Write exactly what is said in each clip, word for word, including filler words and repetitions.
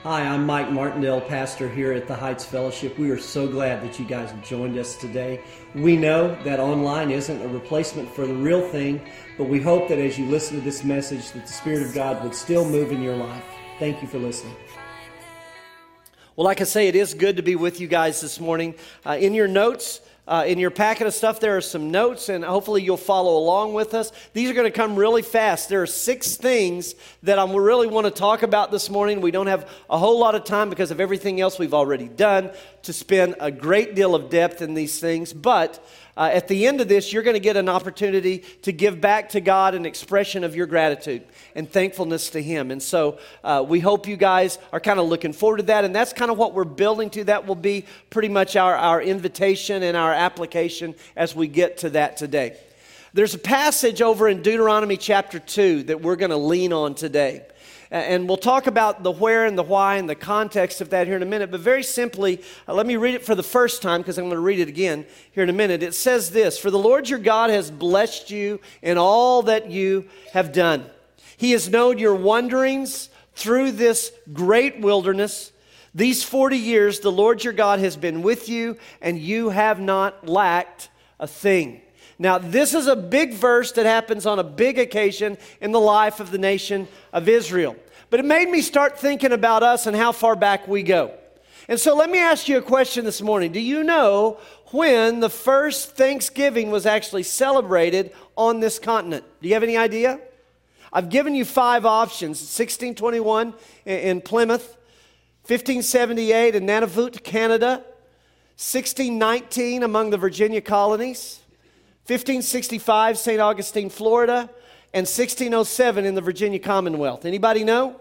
Hi, I'm Mike Martindale, pastor here at the Heights Fellowship. We are so glad that you guys have joined us today. We know that online isn't a replacement for the real thing, but we hope that as you listen to this message, that the Spirit of God would still move in your life. Thank you for listening. Well, like I say, it is good to be with you guys this morning. Uh, in your notes, uh, in your packet of stuff, there are some notes, and hopefully you'll follow along with us. These are going to come really fast. There are six things that I really want to talk about this morning. We don't have a whole lot of time because of everything else we've already done to spend a great deal of depth in these things, but Uh, at the end of this, you're going to get an opportunity to give back to God an expression of your gratitude and thankfulness to Him. And so uh, we hope you guys are kind of looking forward to that. And that's kind of what we're building to. That will be pretty much our, our invitation and our application as we get to that today. There's a passage over in Deuteronomy chapter two that we're going to lean on today. And we'll talk about the where and the why and the context of that here in a minute. But very simply, uh, let me read it for the first time because I'm going to read it again here in a minute. It says this: "For the Lord your God has blessed you in all that you have done. He has known your wanderings through this great wilderness. These forty years the Lord your God has been with you, and you have not lacked a thing." Now, this is a big verse that happens on a big occasion in the life of the nation of Israel. But it made me start thinking about us and how far back we go. And so let me ask you a question this morning. Do you know when the first Thanksgiving was actually celebrated on this continent? Do you have any idea? I've given you five options. sixteen twenty-one in Plymouth, fifteen seventy-eight in Nunavut, Canada, sixteen nineteen among the Virginia colonies, fifteen sixty-five, Saint Augustine, Florida, and sixteen oh seven in the Virginia Commonwealth. Anybody know?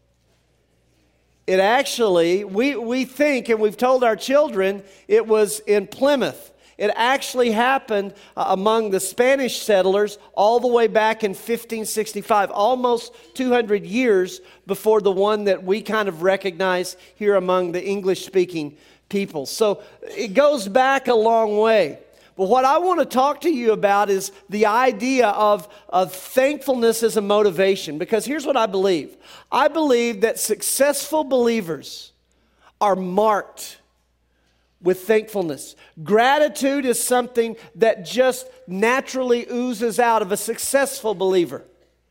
It actually, we, we think, and we've told our children, it was in Plymouth. It actually happened uh, among the Spanish settlers all the way back in fifteen sixty-five, almost two hundred years before the one that we kind of recognize here among the English-speaking people. So it goes back a long way. But what I want to talk to you about is the idea of, of thankfulness as a motivation. Because here's what I believe. I believe that successful believers are marked with thankfulness. Gratitude is something that just naturally oozes out of a successful believer.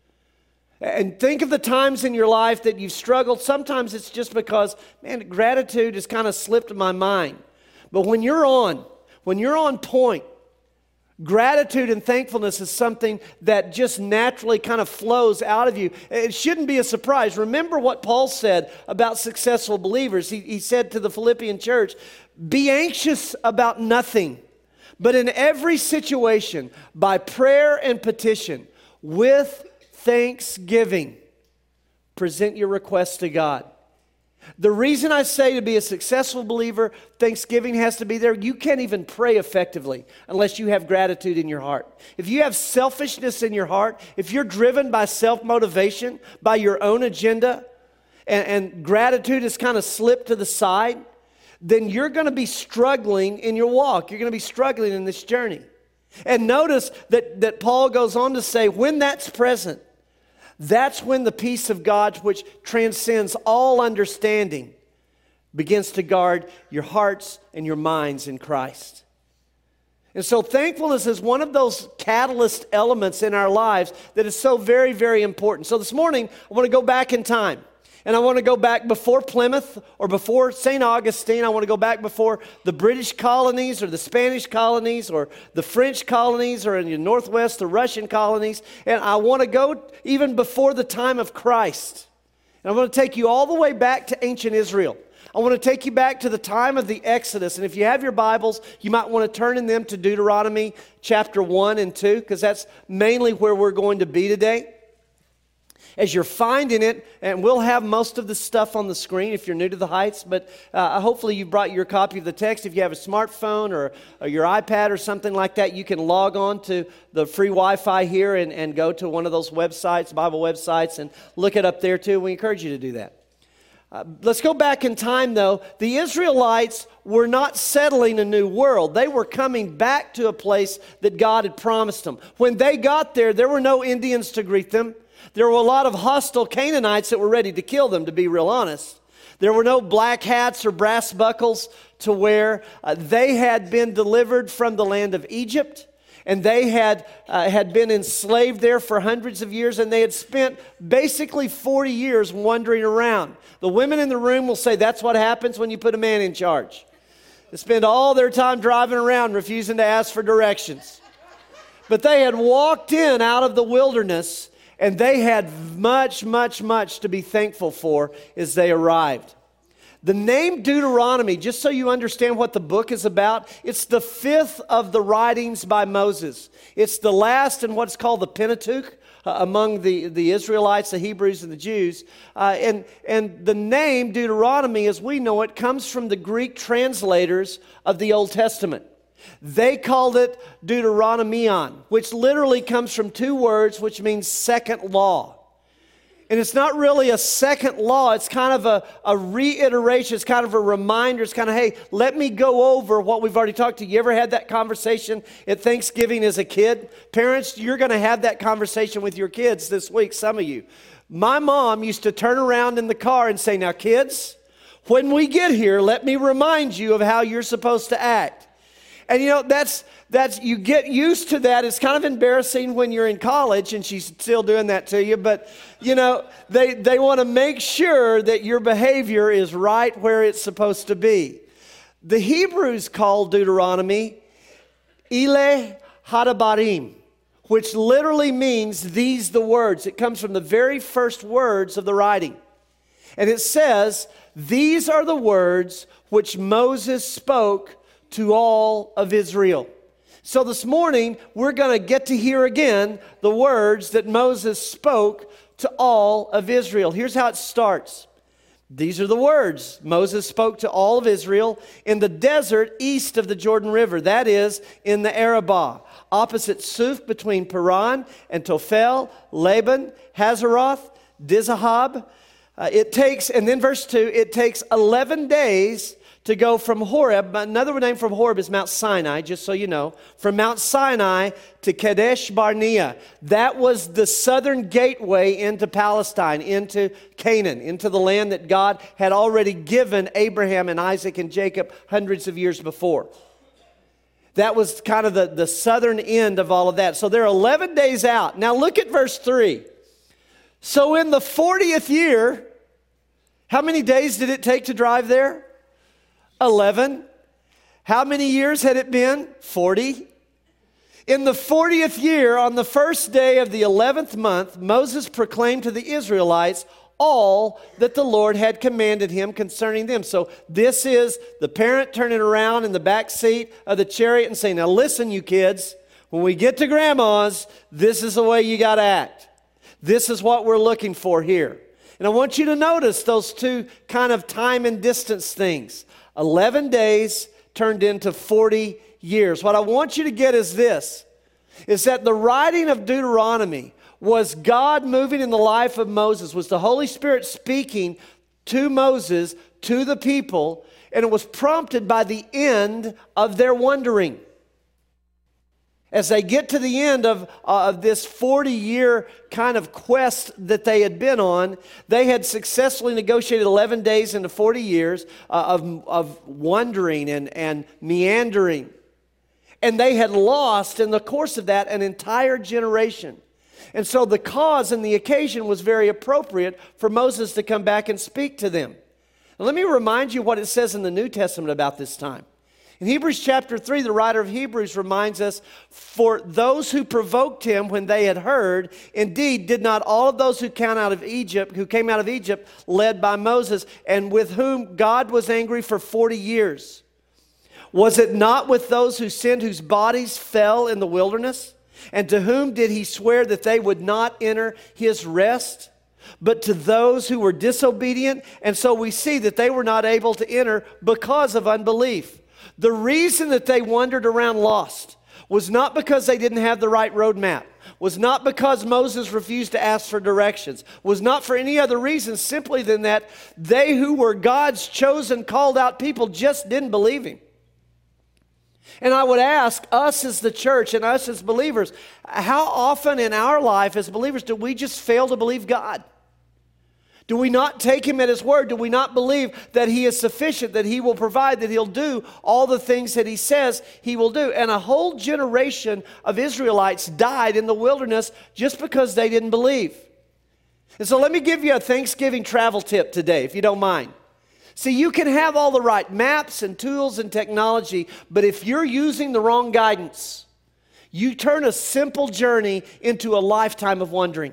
And think of the times in your life that you've struggled. Sometimes it's just because, man, gratitude has kind of slipped my mind. But when you're on, When you're on point, gratitude and thankfulness is something that just naturally kind of flows out of you. It shouldn't be a surprise. Remember what Paul said about successful believers. He, he said to the Philippian church, "Be anxious about nothing, but in every situation, by prayer and petition, with thanksgiving, present your requests to God." The reason I say to be a successful believer, thanksgiving has to be there. You can't even pray effectively unless you have gratitude in your heart. If you have selfishness in your heart, if you're driven by self-motivation, by your own agenda, and, and gratitude has kind of slipped to the side, then you're going to be struggling in your walk. You're going to be struggling in this journey. And notice that, that Paul goes on to say, when that's present, that's when the peace of God, which transcends all understanding, begins to guard your hearts and your minds in Christ. And so thankfulness is one of those catalyst elements in our lives that is so very, very important. So this morning, I want to go back in time. And I want to go back before Plymouth or before Saint Augustine. I want to go back before the British colonies or the Spanish colonies or the French colonies or in the Northwest, the Russian colonies. And I want to go even before the time of Christ. And I want to take you all the way back to ancient Israel. I want to take you back to the time of the Exodus. And if you have your Bibles, you might want to turn in them to Deuteronomy chapter one and two, because that's mainly where we're going to be today. As you're finding it, and we'll have most of the stuff on the screen if you're new to the Heights, but uh, hopefully you brought your copy of the text. If you have a smartphone or, or your iPad or something like that, you can log on to the free Wi-Fi here and, and go to one of those websites, Bible websites, and look it up there too. We encourage you to do that. Uh, let's go back in time, though. The Israelites were not settling a new world. They were coming back to a place that God had promised them. When they got there, there were no Indians to greet them. There were a lot of hostile Canaanites that were ready to kill them, to be real honest. There were no black hats or brass buckles to wear. Uh, they had been delivered from the land of Egypt, and they had, uh, had been enslaved there for hundreds of years, and they had spent basically forty years wandering around. The women in the room will say that's what happens when you put a man in charge. They spend all their time driving around refusing to ask for directions. But they had walked in out of the wilderness, and they had much, much, much to be thankful for as they arrived. The name Deuteronomy, just so you understand what the book is about, it's the fifth of the writings by Moses. It's the last in what's called the Pentateuch uh, among the, the Israelites, the Hebrews, and the Jews. Uh, and, and the name Deuteronomy, as we know it, comes from the Greek translators of the Old Testament. They called it Deuteronomion, which literally comes from two words, which means second law. And it's not really a second law. It's kind of a, a reiteration. It's kind of a reminder. It's kind of, hey, let me go over what we've already talked to. You ever had that conversation at Thanksgiving as a kid? Parents, you're going to have that conversation with your kids this week, some of you. My mom used to turn around in the car and say, now, kids, when we get here, let me remind you of how you're supposed to act. And you know, that's, that's, you get used to that. It's kind of embarrassing when you're in college and she's still doing that to you. But, you know, they, they want to make sure that your behavior is right where it's supposed to be. The Hebrews called Deuteronomy Ile Hadabarim, which literally means these the words. It comes from the very first words of the writing. And it says, these are the words which Moses spoke to all of Israel. So this morning, we're going to get to hear again the words that Moses spoke to all of Israel. Here's how it starts. These are the words Moses spoke to all of Israel in the desert east of the Jordan River. That is, in the Arabah, opposite Suf, between Paran and Tophel, Laban, Hazeroth, Dizahab. Uh, it takes, and then verse two, it takes eleven days to go from Horeb. Another name from Horeb is Mount Sinai, just so you know. From Mount Sinai to Kadesh Barnea. That was the southern gateway into Palestine, into Canaan, into the land that God had already given Abraham and Isaac and Jacob hundreds of years before. That was kind of the, the southern end of all of that. So they're eleven days out. Now look at verse three. So in the fortieth year, how many days did it take to drive there? eleven. How many years had it been? forty. In the fortieth year, on the first day of the eleventh month, Moses proclaimed to the Israelites all that the Lord had commanded him concerning them. So this is the parent turning around in the back seat of the chariot and saying, now listen, you kids, when we get to grandma's, this is the way you got to act. This is what we're looking for here. And I want you to notice those two kind of time and distance things. eleven days turned into forty years. What I want you to get is this, is that the writing of Deuteronomy was God moving in the life of Moses, was the Holy Spirit speaking to Moses, to the people, and it was prompted by the end of their wandering. As they get to the end of, uh, of this forty-year kind of quest that they had been on, they had successfully negotiated eleven days into forty years uh, of, of wandering and, and meandering. And they had lost, in the course of that, an entire generation. And so the cause and the occasion was very appropriate for Moses to come back and speak to them. Now, let me remind you what it says in the New Testament about this time. In Hebrews chapter three, the writer of Hebrews reminds us, for those who provoked him when they had heard, indeed, did not all of those who came out of Egypt, who came out of Egypt, led by Moses, and with whom God was angry for forty years? Was it not with those who sinned, whose bodies fell in the wilderness? And to whom did he swear that they would not enter his rest? But to those who were disobedient. And so we see that they were not able to enter because of unbelief. The reason that they wandered around lost was not because they didn't have the right roadmap, was not because Moses refused to ask for directions, was not for any other reason simply than that they who were God's chosen, called out people just didn't believe him. And I would ask us as the church and us as believers, how often in our life as believers do we just fail to believe God? Do we not take him at his word? Do we not believe that he is sufficient, that he will provide, that he'll do all the things that he says he will do? And a whole generation of Israelites died in the wilderness just because they didn't believe. And so let me give you a Thanksgiving travel tip today, if you don't mind. See, you can have all the right maps and tools and technology, but if you're using the wrong guidance, you turn a simple journey into a lifetime of wandering.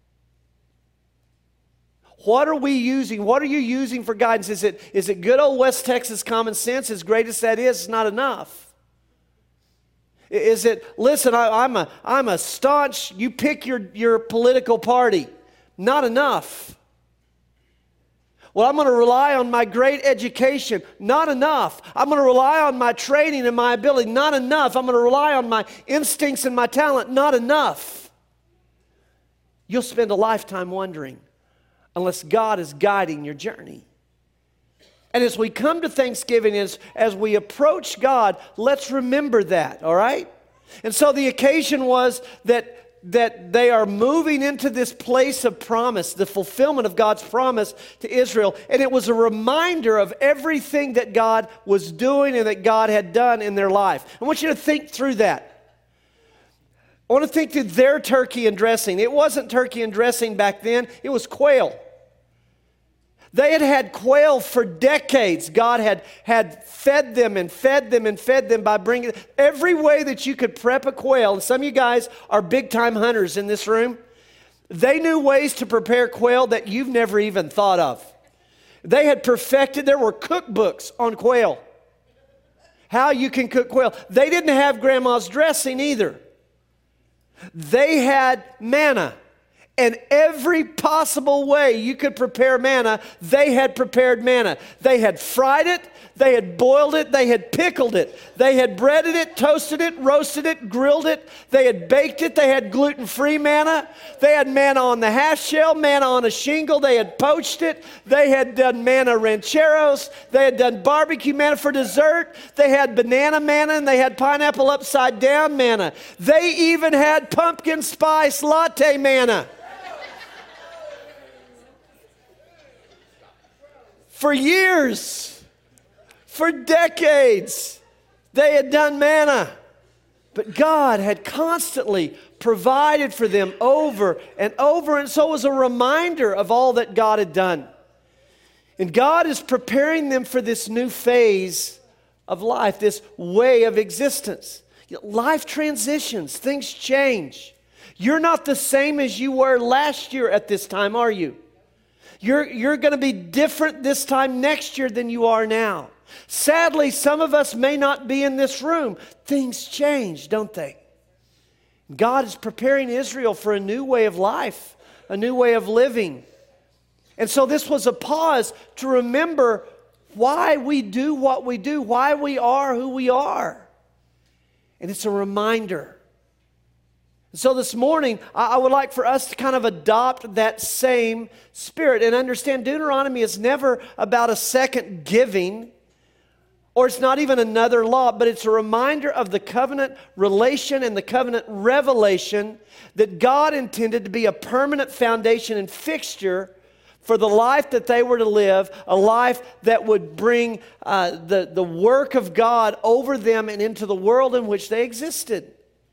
What are we using? What are you using for guidance? Is it, is it good old West Texas common sense? As great as that is, it's not enough. Is it, listen, I, I'm, a, I'm a staunch, you pick your, your political party. Not enough. Well, I'm going to rely on my great education. Not enough. I'm going to rely on my training and my ability. Not enough. I'm going to rely on my instincts and my talent. Not enough. You'll spend a lifetime wondering unless God is guiding your journey. And as we come to Thanksgiving, as, as we approach God, let's remember that, all right? And so the occasion was that that they are moving into this place of promise, the fulfillment of God's promise to Israel. And it was a reminder of everything that God was doing and that God had done in their life. I want you to think through that. I want to think through their turkey and dressing. It wasn't turkey and dressing back then. It was quail. They had had quail for decades. God had, had fed them and fed them and fed them by bringing every way that you could prep a quail. And some of you guys are big-time hunters in this room. They knew ways to prepare quail that you've never even thought of. They had perfected, there were cookbooks on quail. How you can cook quail. They didn't have grandma's dressing either. They had manna. And every possible way you could prepare manna, they had prepared manna. They had fried it, they had boiled it, they had pickled it. They had breaded it, toasted it, roasted it, grilled it. They had baked it. They had gluten-free manna. They had manna on the half shell, manna on a shingle. They had poached it. They had done manna rancheros. They had done barbecue manna for dessert. They had banana manna, and they had pineapple upside down manna. They even had pumpkin spice latte manna. For years, for decades, they had done manna. But God had constantly provided for them over and over. And so it was a reminder of all that God had done. And God is preparing them for this new phase of life, this way of existence. Life transitions, things change. You're not the same as you were last year at this time, are you? You're, you're going to be different this time next year than you are now. Sadly, some of us may not be in this room. Things change, don't they? God is preparing Israel for a new way of life, a new way of living. And so this was a pause to remember why we do what we do, why we are who we are. And it's a reminder. So this morning, I would like for us to kind of adopt that same spirit and understand Deuteronomy is never about a second giving, or it's not even another law, but it's a reminder of the covenant relation and the covenant revelation that God intended to be a permanent foundation and fixture for the life that they were to live, a life that would bring uh, the, the work of God over them and into the world in which they existed.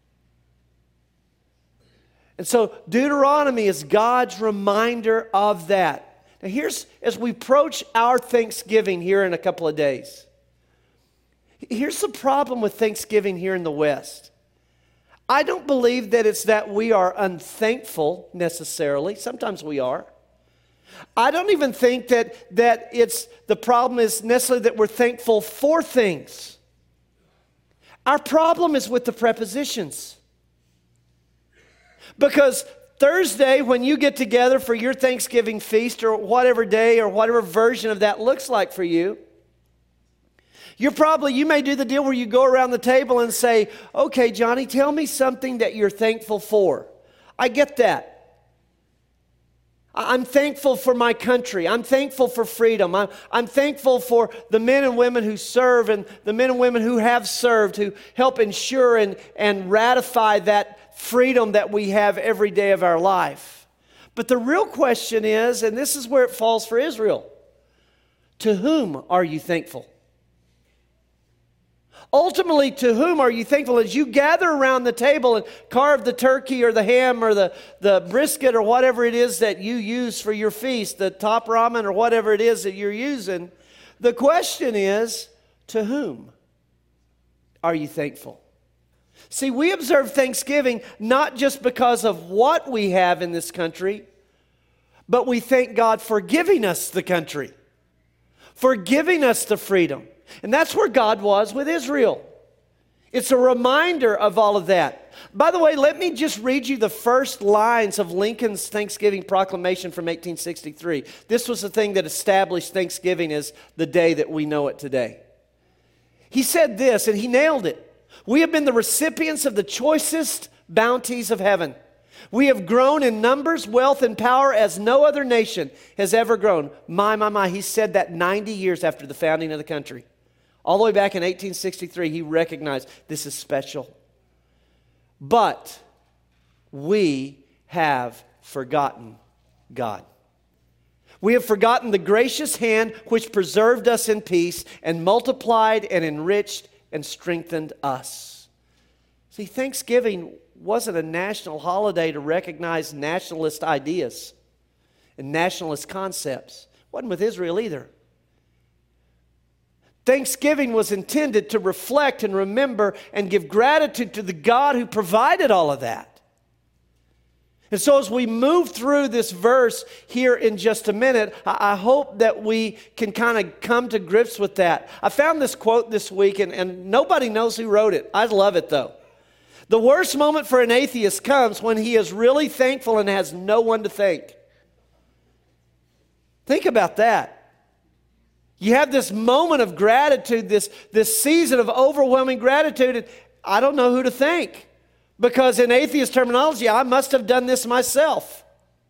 And so Deuteronomy is God's reminder of that. Now here's, as we approach our Thanksgiving here in a couple of days, here's the problem with Thanksgiving here in the West. I don't believe that it's that we are unthankful necessarily. Sometimes we are. I don't even think that, that it's the problem is necessarily that we're thankful for things. Our problem is with the prepositions. Because Thursday, when you get together for your Thanksgiving feast or whatever day or whatever version of that looks like for you, you're probably, you may do the deal where you go around the table and say, okay, Johnny, tell me something that you're thankful for. I get that. I'm thankful for my country. I'm thankful for freedom. I'm, I'm thankful for the men and women who serve and the men and women who have served, who help ensure and, and ratify that freedom that we have every day of our life. But the real question is, and this is where it falls for Israel, to whom are you thankful? Ultimately, to whom are you thankful? As you gather around the table and carve the turkey or the ham or the, the brisket or whatever it is that you use for your feast, the top ramen or whatever it is that you're using, the question is, to whom are you thankful? See, we observe Thanksgiving not just because of what we have in this country, but we thank God for giving us the country, for giving us the freedom. And that's where God was with Israel. It's a reminder of all of that. By the way, let me just read you the first lines of Lincoln's Thanksgiving Proclamation from eighteen sixty-three. This was the thing that established Thanksgiving as the day that we know it today. He said this, and he nailed it. We have been the recipients of the choicest bounties of heaven. We have grown in numbers, wealth, and power as no other nation has ever grown. My, my, my. He said that ninety years after the founding of the country. All the way back in eighteen sixty-three, he recognized this is special. But we have forgotten God. We have forgotten the gracious hand which preserved us in peace and multiplied and enriched and strengthened us. See, Thanksgiving wasn't a national holiday to recognize nationalist ideas and nationalist concepts. It wasn't with Israel either. Thanksgiving was intended to reflect and remember and give gratitude to the God who provided all of that. And so as we move through this verse here in just a minute, I hope that we can kind of come to grips with that. I found this quote this week, and, and nobody knows who wrote it. I love it, though. The worst moment for an atheist comes when he is really thankful and has no one to thank. Think about that. You have this moment of gratitude, this, this season of overwhelming gratitude, and I don't know who to thank. Because in atheist terminology, I must have done this myself.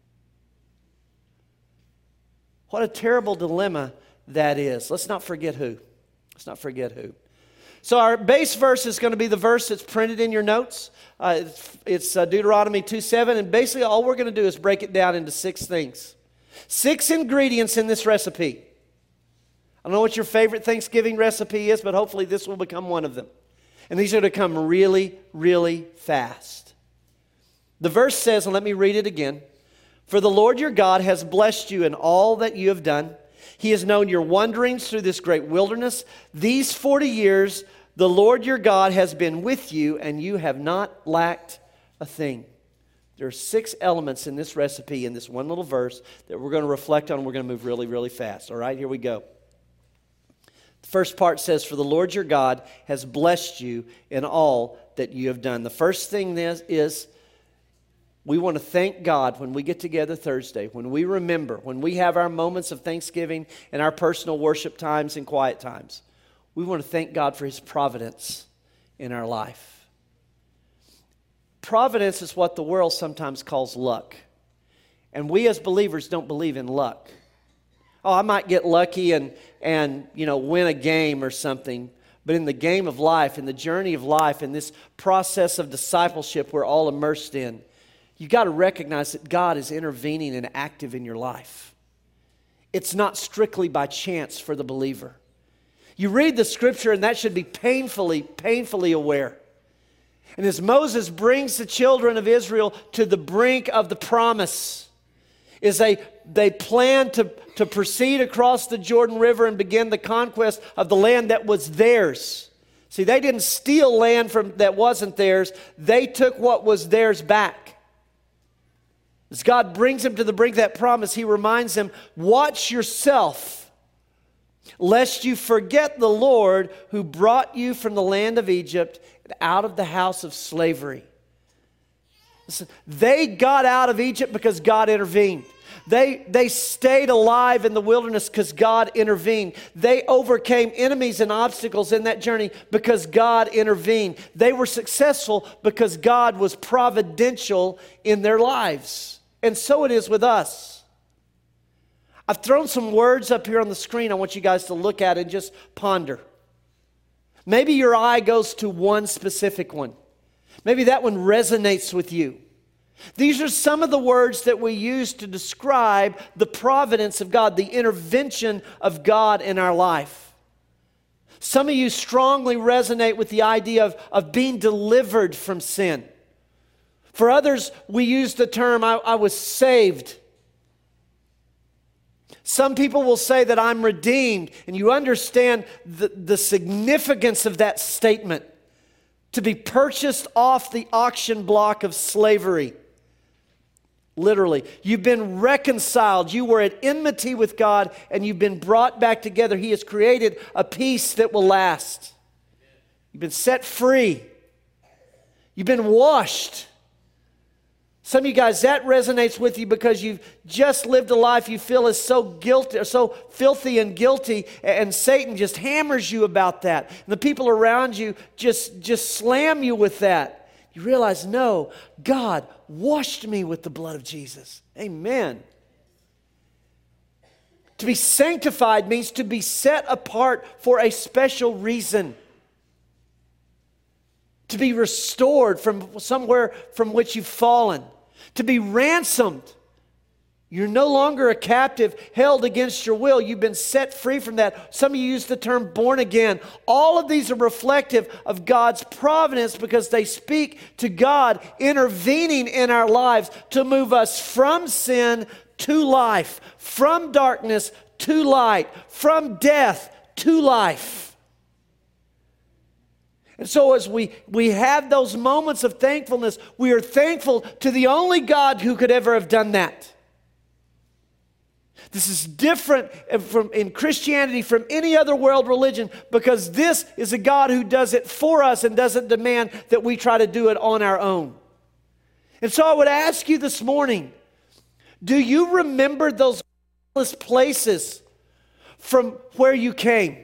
What a terrible dilemma that is. Let's not forget who. Let's not forget who. So our base verse is going to be the verse that's printed in your notes. Uh, it's it's uh, Deuteronomy two seven, and basically all we're going to do is break it down into six things. Six ingredients in this recipe. I don't know what your favorite Thanksgiving recipe is, but hopefully this will become one of them. And these are going to come really, really fast. The verse says, and let me read it again. For the Lord your God has blessed you in all that you have done. He has known your wanderings through this great wilderness. These forty years, the Lord your God has been with you, and you have not lacked a thing. There are six elements in this recipe, in this one little verse, that we're going to reflect on. We're going to move really, really fast. All right, here we go. The first part says, for the Lord your God has blessed you in all that you have done. The first thing is, is we want to thank God when we get together Thursday, when we remember, when we have our moments of thanksgiving and our personal worship times and quiet times. We want to thank God for His providence in our life. Providence is what the world sometimes calls luck. And we as believers don't believe in luck. Oh, I might get lucky and, and you know, win a game or something. But in the game of life, in the journey of life, in this process of discipleship we're all immersed in, you've got to recognize that God is intervening and active in your life. It's not strictly by chance for the believer. You read the scripture and that should be painfully, painfully aware. And as Moses brings the children of Israel to the brink of the promise, is they, they plan to, to proceed across the Jordan River and begin the conquest of the land that was theirs. See, they didn't steal land from that wasn't theirs. They took what was theirs back. As God brings them to the brink of that promise, He reminds them, watch yourself, lest you forget the Lord who brought you from the land of Egypt and out of the house of slavery. Listen, they got out of Egypt because God intervened. They, they stayed alive in the wilderness because God intervened. They overcame enemies and obstacles in that journey because God intervened. They were successful because God was providential in their lives. And so it is with us. I've thrown some words up here on the screen I want you guys to look at and just ponder. Maybe your eye goes to one specific one. Maybe that one resonates with you. These are some of the words that we use to describe the providence of God, the intervention of God in our life. Some of you strongly resonate with the idea of, of being delivered from sin. For others, we use the term, I, I was saved. Some people will say that I'm redeemed, and you understand the, the significance of that statement. To be purchased off the auction block of slavery. Literally. You've been reconciled. You were at enmity with God, and you've been brought back together. He has created a peace that will last. You've been set free. You've been washed. Some of you guys, that resonates with you because you've just lived a life you feel is so guilty, or so filthy and guilty, and Satan just hammers you about that. And the people around you just, just slam you with that. You realize, no, God washed me with the blood of Jesus. Amen. To be sanctified means to be set apart for a special reason. To be restored from somewhere from which you've fallen. To be ransomed. You're no longer a captive held against your will. You've been set free from that. Some of you use the term born again. All of these are reflective of God's providence because they speak to God intervening in our lives to move us from sin to life, from darkness to light, from death to life. And so as we, we have those moments of thankfulness, we are thankful to the only God who could ever have done that. This is different from, in Christianity from any other world religion because this is a God who does it for us and doesn't demand that we try to do it on our own. And so I would ask you this morning, do you remember those places from where you came?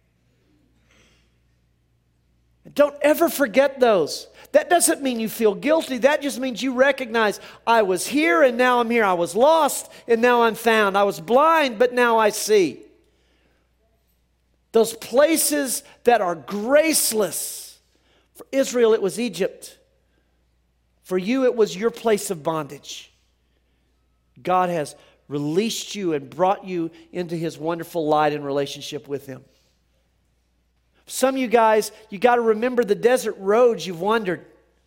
Don't ever forget those. That doesn't mean you feel guilty. That just means you recognize, I was here and now I'm here. I was lost and now I'm found. I was blind, but now I see. Those places that are graceless. For Israel, it was Egypt. For you, it was your place of bondage. God has released you and brought you into His wonderful light and relationship with Him. Some of you guys, you got to remember the desert roads you've wandered.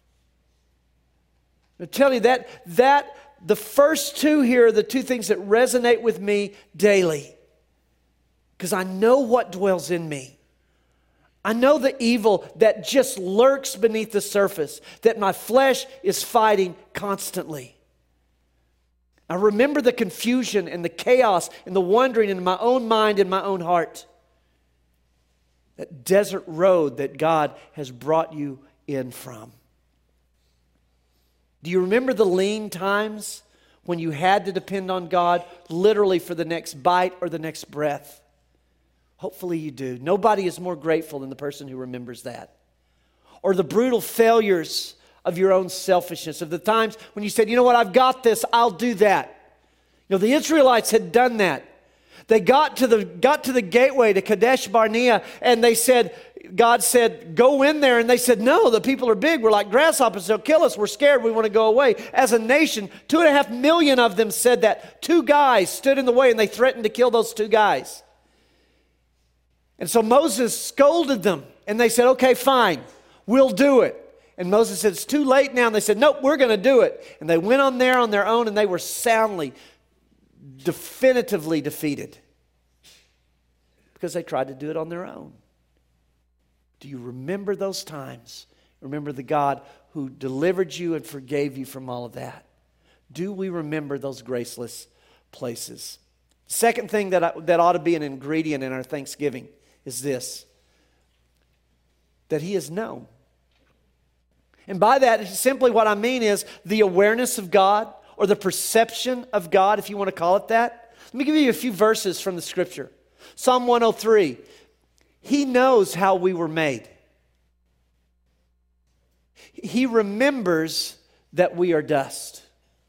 I tell you that, that the first two here are the two things that resonate with me daily. Because I know what dwells in me. I know the evil that just lurks beneath the surface, that my flesh is fighting constantly. I remember the confusion and the chaos and the wandering in my own mind and my own heart. That desert road that God has brought you in from. Do you remember the lean times when you had to depend on God literally for the next bite or the next breath? Hopefully you do. Nobody is more grateful than the person who remembers that. Or the brutal failures of your own selfishness, of the times when you said, you know what, I've got this, I'll do that. You know, the Israelites had done that. They got to the got to the gateway to Kadesh Barnea, and they said, God said, go in there. And they said, no, the people are big. We're like grasshoppers. They'll kill us. We're scared. We want to go away. As a nation, two and a half million of them said that. Two guys stood in the way, and they threatened to kill those two guys. And so Moses scolded them, and they said, okay, fine, we'll do it. And Moses said, it's too late now. And they said, nope, we're going to do it. And they went on there on their own, and they were soundly definitively defeated because they tried to do it on their own. Do you remember those times? Remember the God who delivered you and forgave you from all of that? Do we remember those graceless places? Second thing that, I, that ought to be an ingredient in our Thanksgiving is this, that He is known. And by that, simply what I mean is the awareness of God, or the perception of God, if you want to call it that. Let me give you a few verses from the Scripture. Psalm one oh three. He knows how we were made. He remembers that we are dust.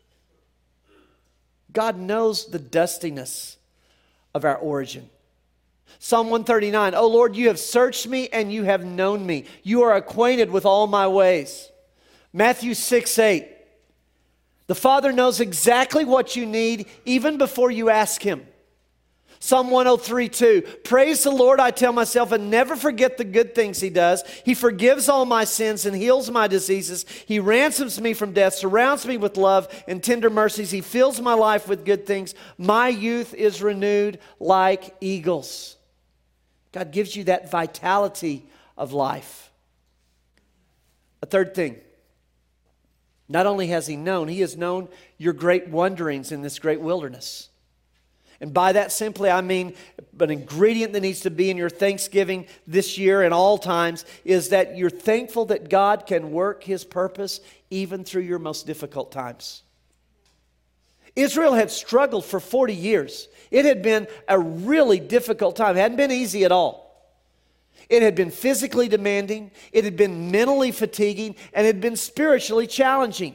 God knows the dustiness of our origin. Psalm one thirty-nine. O Lord, you have searched me and you have known me. You are acquainted with all my ways. Matthew six eight. The Father knows exactly what you need even before you ask Him. Psalm one oh three, two. Praise the Lord, I tell myself, and never forget the good things He does. He forgives all my sins and heals my diseases. He ransoms me from death, surrounds me with love and tender mercies. He fills my life with good things. My youth is renewed like eagles. God gives you that vitality of life. A third thing. Not only has He known, He has known your great wanderings in this great wilderness. And by that simply I mean an ingredient that needs to be in your Thanksgiving this year and all times is that you're thankful that God can work His purpose even through your most difficult times. Israel had struggled for forty years. It had been a really difficult time. It hadn't been easy at all. It had been physically demanding, it had been mentally fatiguing, and it had been spiritually challenging.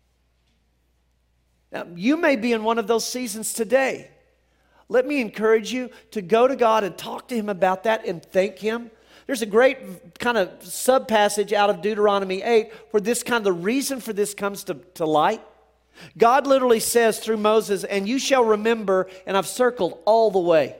Now, you may be in one of those seasons today. Let me encourage you to go to God and talk to Him about that and thank Him. There's a great kind of sub-passage out of Deuteronomy eight where this kind of the reason for this comes to, to light. God literally says through Moses, and you shall remember, and I've circled all the way.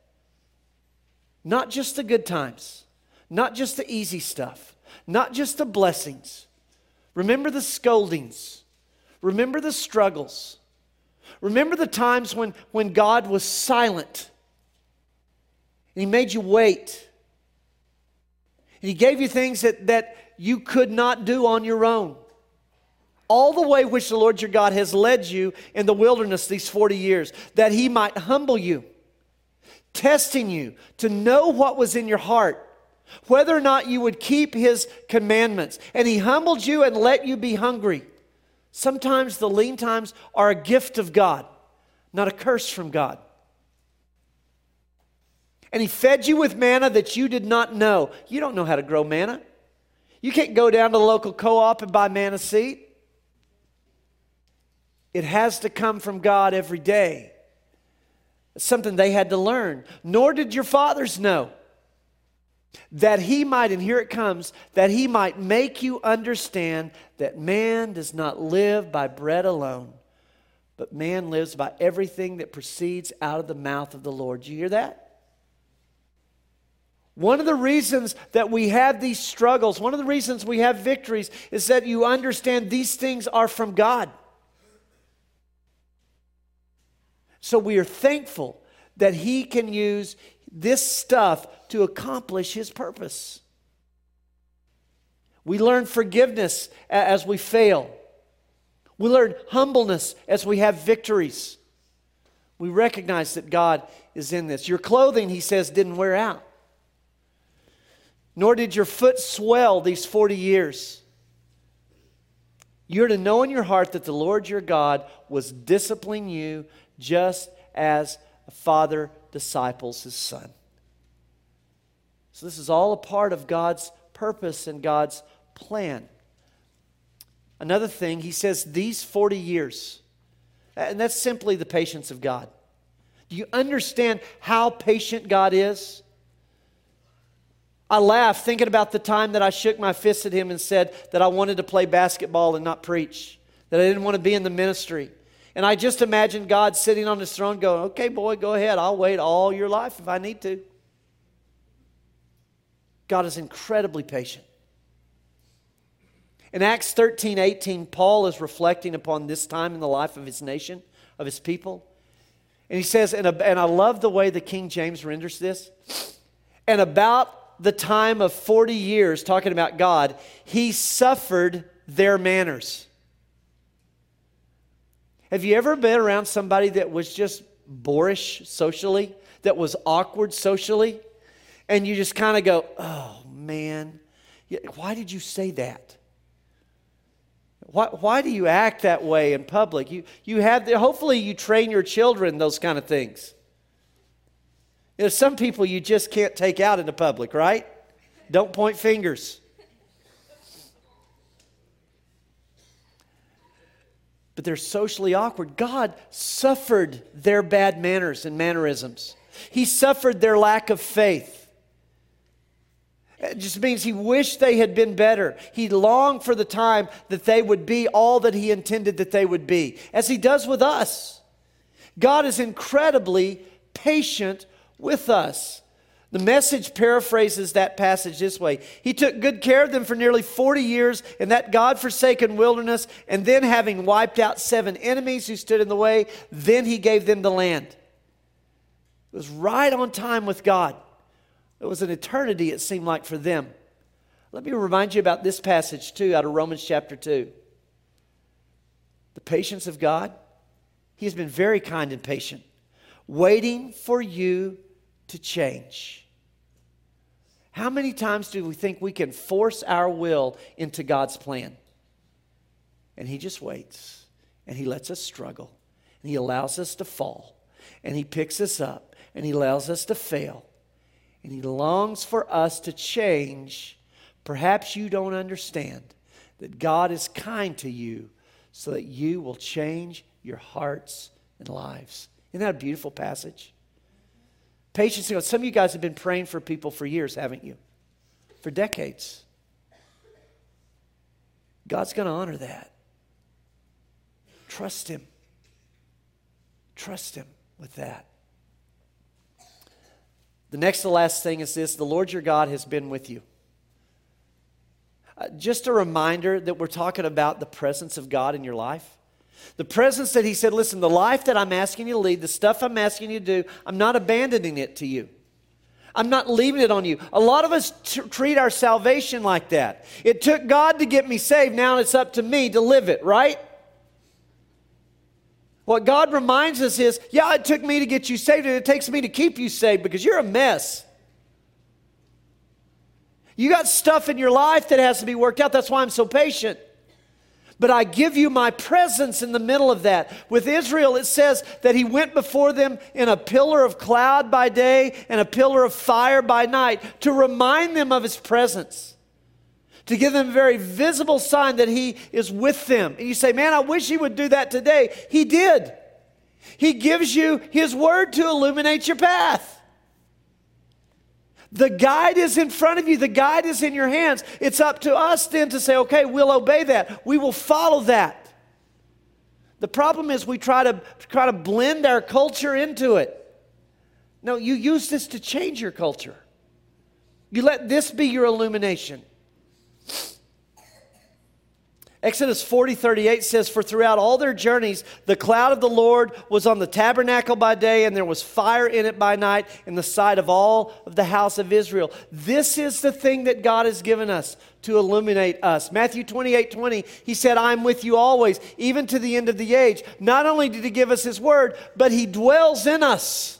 Not just the good times, not just the easy stuff, not just the blessings. Remember the scoldings. Remember the struggles. Remember the times when, when God was silent and He made you wait. And He gave you things that, that you could not do on your own. All the way which the Lord your God has led you in the wilderness these forty years, that He might humble you, testing you to know what was in your heart, whether or not you would keep His commandments. And He humbled you and let you be hungry. Sometimes the lean times are a gift of God, not a curse from God. And He fed you with manna that you did not know. You don't know how to grow manna. You can't go down to the local co-op and buy manna seed. It has to come from God every day. It's something they had to learn. Nor did your fathers know. That He might, and here it comes, that He might make you understand that man does not live by bread alone, but man lives by everything that proceeds out of the mouth of the Lord. Do you hear that? One of the reasons that we have these struggles, one of the reasons we have victories, is that you understand these things are from God. So we are thankful that He can use this stuff to accomplish His purpose. We learn forgiveness as we fail. We learn humbleness as we have victories. We recognize that God is in this. Your clothing, He says, didn't wear out. Nor did your foot swell these forty years. You're to know in your heart that the Lord your God was disciplining you just as a father disciples his son. So this is all a part of God's purpose and God's plan. Another thing, He says these forty years, and that's simply the patience of God. Do you understand how patient God is? I laugh thinking about the time that I shook my fist at Him and said that I wanted to play basketball and not preach, that I didn't want to be in the ministry. And I just imagined God sitting on His throne going, okay, boy, go ahead. I'll wait all your life if I need to. God is incredibly patient. In Acts thirteen eighteen, Paul is reflecting upon this time in the life of his nation, of his people. And he says, and, and I love the way the King James renders this, and about the time of forty years, talking about God, He suffered their manners. Have you ever been around somebody that was just boorish socially, that was awkward socially, and you just kind of go, oh man, why did you say that? Why, why do you act that way in public? You, you have the, hopefully you train your children those kind of things. You know, some people you just can't take out in the public, right? Don't point fingers. But they're socially awkward. God suffered their bad manners and mannerisms. He suffered their lack of faith. It just means he wished they had been better. He longed for the time that they would be all that he intended that they would be, as he does with us. God is incredibly patient with us. The Message paraphrases that passage this way. He took good care of them for nearly forty years in that God-forsaken wilderness, and then having wiped out seven enemies who stood in the way, then he gave them the land. It was right on time with God. It was an eternity, it seemed like, for them. Let me remind you about this passage too, out of Romans chapter two. The patience of God. He has been very kind and patient, waiting for you to change. How many times do we think we can force our will into God's plan? And he just waits, and he lets us struggle, and he allows us to fall, and he picks us up, and he allows us to fail, and he longs for us to change. Perhaps you don't understand that God is kind to you so that you will change your hearts and lives. Isn't that a beautiful passage? Patience. Some of you guys have been praying for people for years, haven't you? For decades. God's going to honor that. Trust him. Trust him with that. The next to last thing is this: the Lord your God has been with you. Uh, just a reminder that we're talking about the presence of God in your life. The presence that he said, listen, the life that I'm asking you to lead, the stuff I'm asking you to do, I'm not abandoning it to you. I'm not leaving it on you. A lot of us t- treat our salvation like that. It took God to get me saved. Now it's up to me to live it, right? What God reminds us is, yeah, it took me to get you saved, and it takes me to keep you saved because you're a mess. You got stuff in your life that has to be worked out. That's why I'm so patient. But I give you my presence in the middle of that. With Israel, it says that he went before them in a pillar of cloud by day and a pillar of fire by night to remind them of his presence, to give them a very visible sign that he is with them. And you say, man, I wish he would do that today. He did. He gives you his word to illuminate your path. The guide is in front of you. The guide is in your hands. It's up to us then to say, okay, we'll obey that. We will follow that. The problem is we try to try to blend our culture into it. No, you use this to change your culture. You let this be your illumination. Exodus forty thirty-eight says, for throughout all their journeys, the cloud of the Lord was on the tabernacle by day, and there was fire in it by night in the sight of all of the house of Israel. This is the thing that God has given us to illuminate us. Matthew twenty-eight twenty, he said, I'm with you always, even to the end of the age. Not only did he give us his word, but he dwells in us.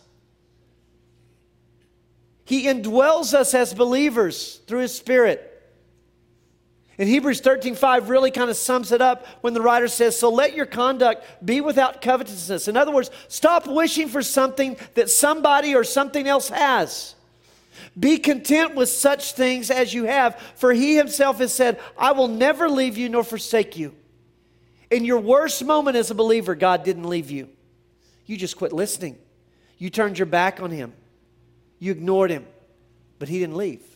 He indwells us as believers through his Spirit. And Hebrews thirteen five really kind of sums it up when the writer says, so let your conduct be without covetousness. In other words, stop wishing for something that somebody or something else has. Be content with such things as you have, for he himself has said, I will never leave you nor forsake you. In your worst moment as a believer, God didn't leave you. You just quit listening. You turned your back on him. You ignored him, but he didn't leave.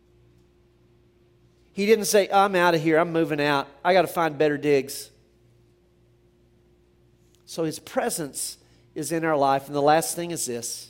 He didn't say, I'm out of here, I'm moving out. I got to find better digs. So his presence is in our life. And the last thing is this.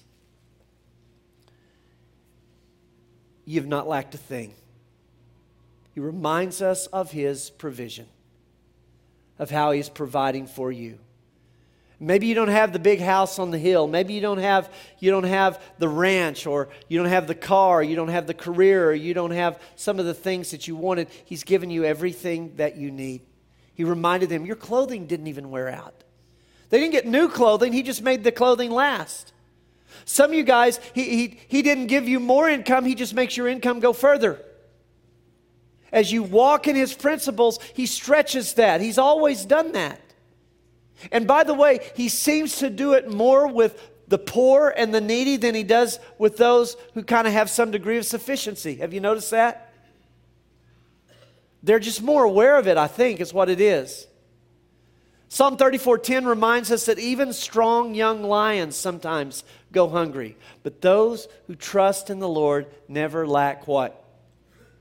You've not lacked a thing. He reminds us of his provision, of how he's providing for you. Maybe you don't have the big house on the hill. Maybe you don't have you don't have the ranch, or you don't have the car, you don't have the career, or you don't have some of the things that you wanted. He's given you everything that you need. He reminded them, your clothing didn't even wear out. They didn't get new clothing. He just made the clothing last. Some of you guys, he, he, he didn't give you more income. He just makes your income go further. As you walk in his principles, he stretches that. He's always done that. And by the way, he seems to do it more with the poor and the needy than he does with those who kind of have some degree of sufficiency. Have you noticed that? They're just more aware of it, I think, is what it is. Psalm thirty-four ten reminds us that even strong young lions sometimes go hungry. But those who trust in the Lord never lack what?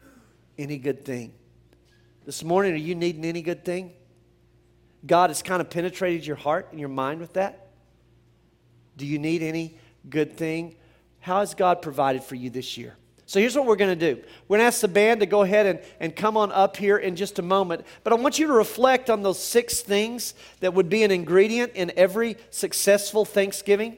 any good thing. This morning, are you needing any good thing? God has kind of penetrated your heart and your mind with that. Do you need any good thing? How has God provided for you this year? So here's what we're going to do. We're going to ask the band to go ahead and, and come on up here in just a moment. But I want you to reflect on those six things that would be an ingredient in every successful Thanksgiving.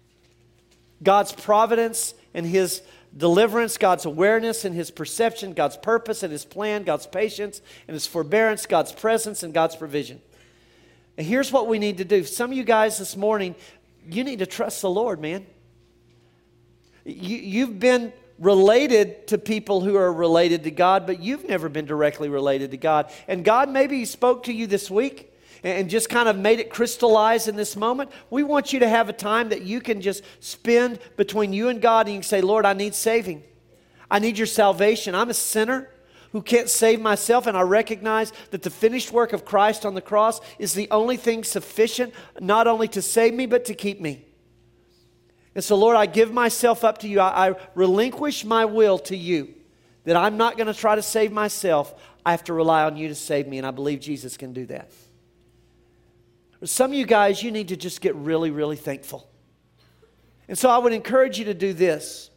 God's providence and His deliverance, God's awareness and His perception, God's purpose and His plan, God's patience and His forbearance, God's presence and God's provision. And here's what we need to do. Some of you guys this morning, you need to trust the Lord, man. You, you've been related to people who are related to God, but you've never been directly related to God. And God maybe spoke to you this week and just kind of made it crystallize in this moment. We want you to have a time that you can just spend between you and God, and you can say, Lord, I need saving. I need your salvation. I'm a sinner who can't save myself, and I recognize that the finished work of Christ on the cross is the only thing sufficient, not only to save me, but to keep me. And so, Lord, I give myself up to you. I, I relinquish my will to you, that I'm not going to try to save myself. I have to rely on you to save me, and I believe Jesus can do that. Some of you guys, you need to just get really, really thankful. And so I would encourage you to do this.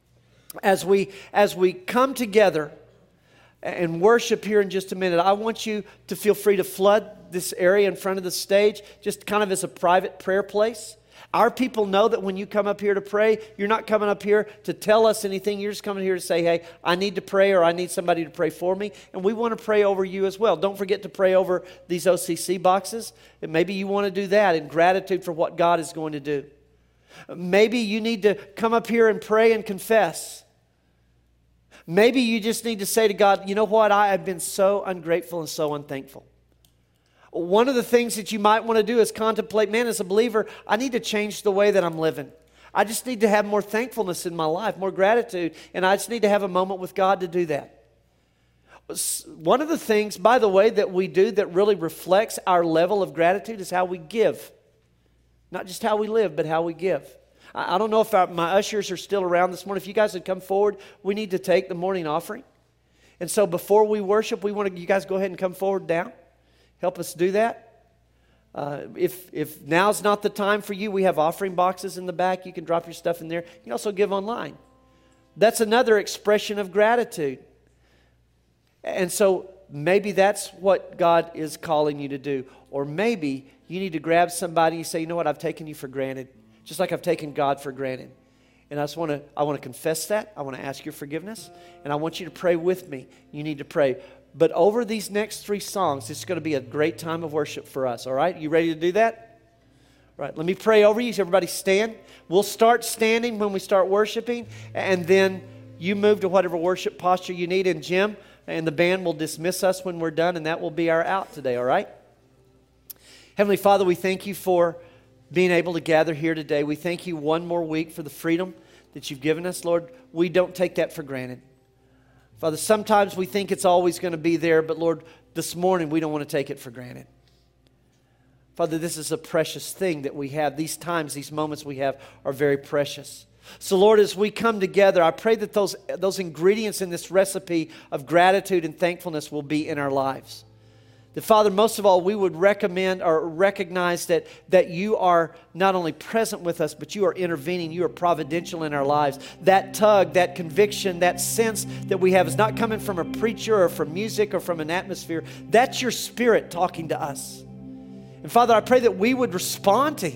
As we, as we come together and worship here in just a minute, I want you to feel free to flood this area in front of the stage, just kind of as a private prayer place. Our people know that when you come up here to pray, you're not coming up here to tell us anything. You're just coming here to say, hey, I need to pray, or I need somebody to pray for me. And we want to pray over you as well. Don't forget to pray over these O C C boxes. And maybe you want to do that in gratitude for what God is going to do. Maybe you need to come up here and pray and confess. Maybe you just need to say to God, you know what? I have been so ungrateful and so unthankful. One of the things that you might want to do is contemplate, man, as a believer, I need to change the way that I'm living. I just need to have more thankfulness in my life, more gratitude, and I just need to have a moment with God to do that. One of the things, by the way, that we do that really reflects our level of gratitude is how we give. Not just how we live, but how we give. I don't know if our, my ushers are still around this morning. If you guys would come forward, we need to take the morning offering. And so before we worship, we want to, you guys go ahead and come forward down. Help us do that. Uh, if if now's not the time for you, we have offering boxes in the back. You can drop your stuff in there. You can also give online. That's another expression of gratitude. And so maybe that's what God is calling you to do. Or maybe you need to grab somebody and say, you know what, I've taken you for granted. Just like I've taken God for granted. And I just want to I want to confess that. I want to ask your forgiveness. And I want you to pray with me. You need to pray. But over these next three songs, it's going to be a great time of worship for us, all right? You ready to do that? All right, let me pray over you. So everybody stand. We'll start standing when we start worshiping, and then you move to whatever worship posture you need. And Jim and the band will dismiss us when we're done, and that will be our out today, all right? Heavenly Father, we thank you for being able to gather here today. We thank you one more week for the freedom that you've given us, Lord. We don't take that for granted. Father, sometimes we think it's always going to be there, but Lord, this morning we don't want to take it for granted. Father, this is a precious thing that we have. These times, these moments we have are very precious. So Lord, as we come together, I pray that those, those ingredients in this recipe of gratitude and thankfulness will be in our lives. That, Father, most of all, we would recommend or recognize that, that you are not only present with us, but you are intervening. You are providential in our lives. That tug, that conviction, that sense that we have is not coming from a preacher or from music or from an atmosphere. That's your Spirit talking to us. And, Father, I pray that we would respond to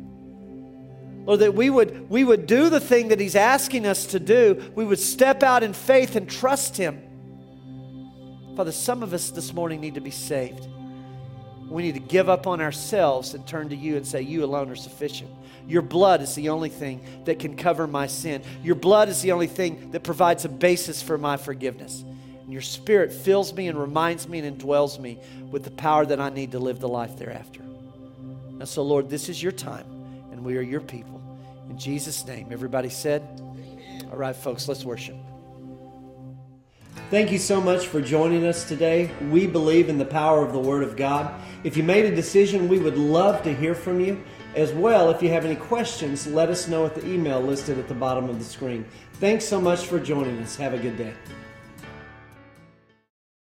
Him. Lord, that we would, we would do the thing that He's asking us to do. We would step out in faith and trust Him. Father, some of us this morning need to be saved. We need to give up on ourselves and turn to you and say, you alone are sufficient. Your blood is the only thing that can cover my sin. Your blood is the only thing that provides a basis for my forgiveness. And your Spirit fills me and reminds me and indwells me with the power that I need to live the life thereafter. And so, Lord, this is your time, and we are your people. In Jesus' name, everybody said, amen. All right, folks, let's worship. Thank you so much for joining us today. We believe in the power of the Word of God. If you made a decision, we would love to hear from you. As well, if you have any questions, let us know at the email listed at the bottom of the screen. Thanks so much for joining us. Have a good day.